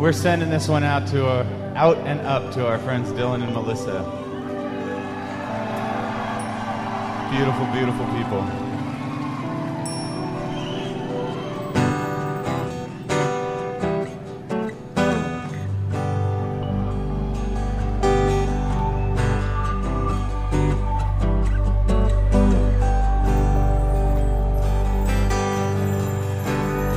We're sending this one out out and up to our friends Dylan and Melissa. Beautiful, beautiful people.